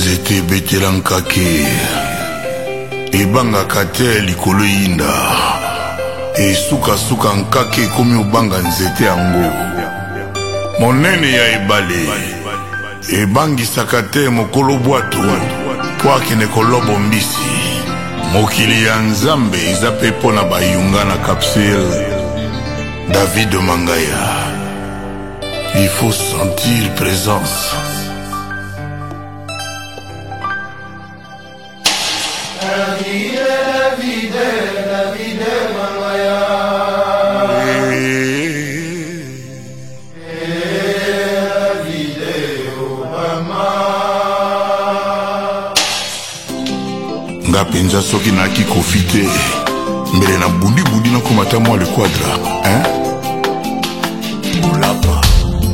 nzete betela nkake ebangaka te likolo yinda esukasuka nkake ekomi obanga nzete yango monene ya ebale ebangisaka te mokolo bwato po akende kolobo mbisi mokili ya nzambe eza pe mpo na bayunga na capsule. David Mangaya, il faut sentir présence. David Mangaya. David Obama. Nga penza soki naki kofite mbele na bundi na komata mwa le quadra, hein? Olapa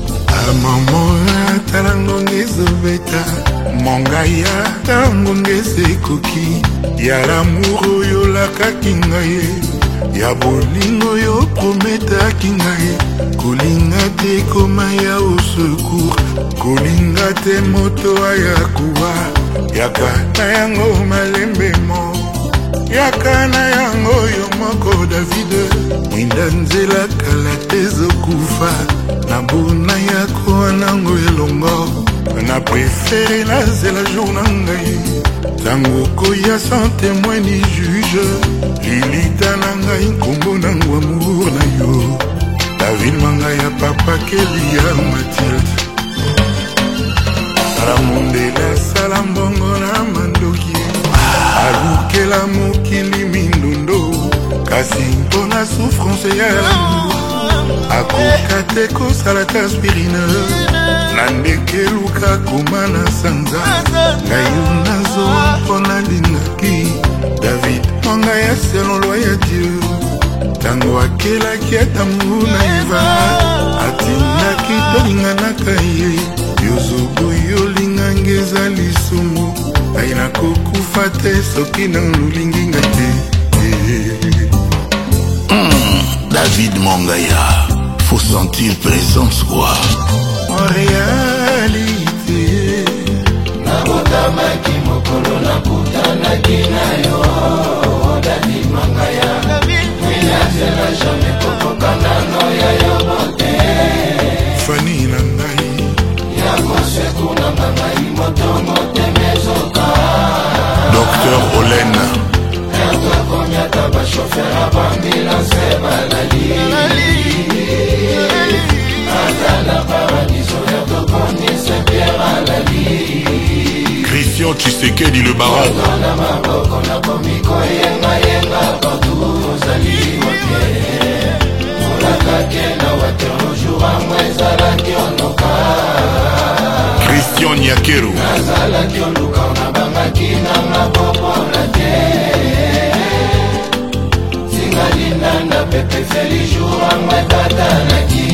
maman talango ngezobeta Mangaya tango ngezekoki ya l'amour oyo lakaki ngai ya bolingo yo prometaki ngai kolinga te koma ya au secours kolinga te moto ayakuwa yaka na yango malembemo yaka na yango yo moko David mwinda nzela kala tezokufa na bona yako wanango elongo na préféré la zela jour na ngai tango koya sans témoin ni juge lilita na ngai nkombo nango amour na yo David Mangaya papa Kelia Mathilde salamondela salambongo na mandoki alukela mokili mindundo kasi mpona souffrance ya l'amour akoka te kosala ta aspirine na ndeke luka koma na sanza ngai yo nazowa mpona lingaki David Mangaya selon loi ya Dieu tango akelaki atambu na eva atindaki tolinganaka ye yozobo yolingange eza lisumu ngai nakokufa te soki nalulingi ngai te. David Mangaya, faut sentir présence quoi. En réalité nabotamaki mokolo nakutanaki na yo David Mangaya minazela jamais kokokana no ya yo bote fani na ngai ya koseku na ngai moto motemezoka Docteur Olene komiata bashofer abambulance balali azala paradiso ya tokonise Pierre alali Christian Tshisekedi le baron na maboko na komiko yenga partout ozali wapie olakake na watero jour amwe ezalaki onoka Christian Nyakero azalaki oluka na bangaki na maboko na te zingalinanda pepe feli jour amwe tatanaki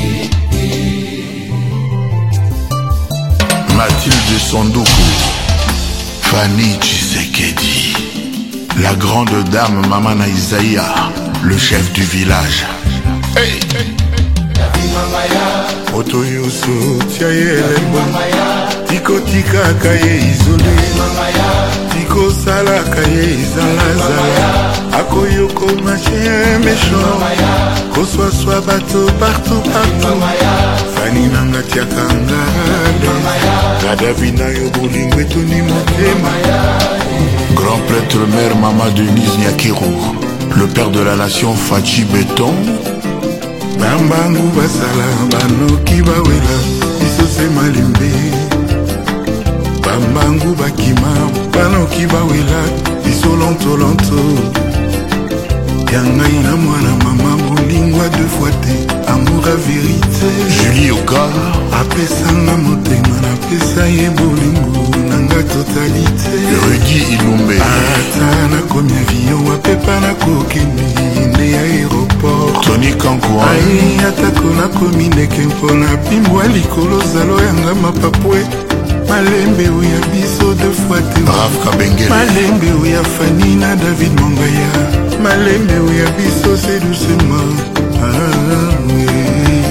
Mathilde Sondoukou, Fanny Tshisekedi, la grande dame Mamana Isaïa, le chef du village. Hey! David Mangaya moto yoso tia ye elembo tikotikaka ye izole tikosalaka ye ezalazala akoyoko machin méchant koswaswa bato partout fani nanga tiaka ngale na David na yo bolingo etoni motema Grand prêtre mère Mama Denise Nyakero, le père de la nation Fachi Béton. bambangu basala banoki bawela biso se malembe bambangu bakima banoki bawela biso lonto ya ngai na mwana mama bolingwa deux fois te amour a vérité Julie Oka apesanga motema napesa ye bolingo nanga totalité Rudy Ilumbe ata nakomi avion wapepa nakokende nde ya aéroport Tony Kankouan ai atako nakomi ndeke mpona pimbwa likolo zalo yanga mapapwe malembe oya biso deux fois te Raf Kabengele malembe oya Fani na David Mangaya malembe oya biso se doucement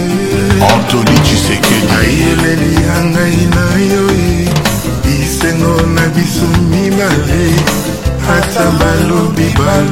Anthony Tshisekedi ayeleli ya ngai na yo bisengo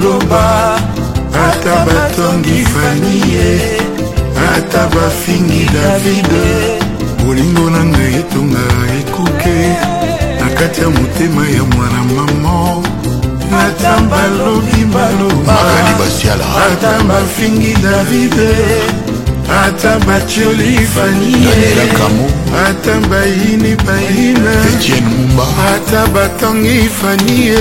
maloba ata batongi fanie ata bafingi davide bolingo na ngai etonga ekuke na kati ya motema ya mwana mama ata balobi baloba ata bafingi davide ata batioli fanie ata bayini bayina ata batongi fanie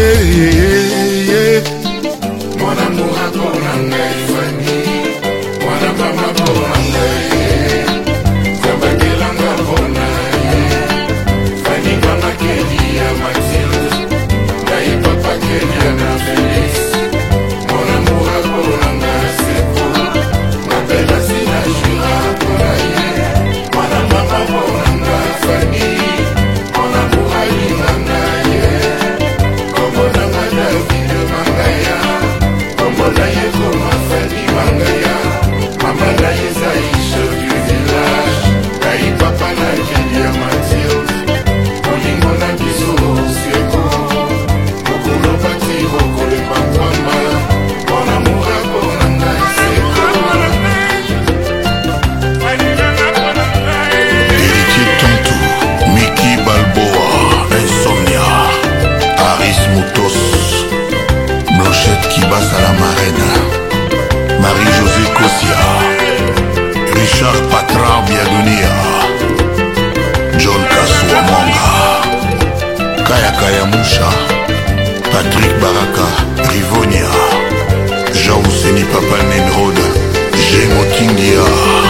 Mon amour a pour la ngai fani Mon mama pour la ngai Kabakelanga pour la Fani mama Kenya Mathilde Ngai papa Kenya na Félix Mon amour a pour la ngai Seko M'appelle Asina Jura pour la Mon mama pour la ngai Fani Mon amour a lina ngai Comme on a David Mangaya Mama ye koma fani mangaya Mama na ye zaisha du village Kai papa na Kenya Mathilde Olingo na biso seko Okolo pati okole pampama Mon amour a bonanga seko Héritier Tontou, Mickey Balboa, Insomnia, Aris Moutos, Blanchette Kibasa la marraine, Marie-José Kossia, Richard Patra Biadunia, John Kasua Mwanga, Kaya Kaya Moucha, Patrick Baraka, Rivonia, Jean Ouseni Papa Nenrod, Gémo Tingia.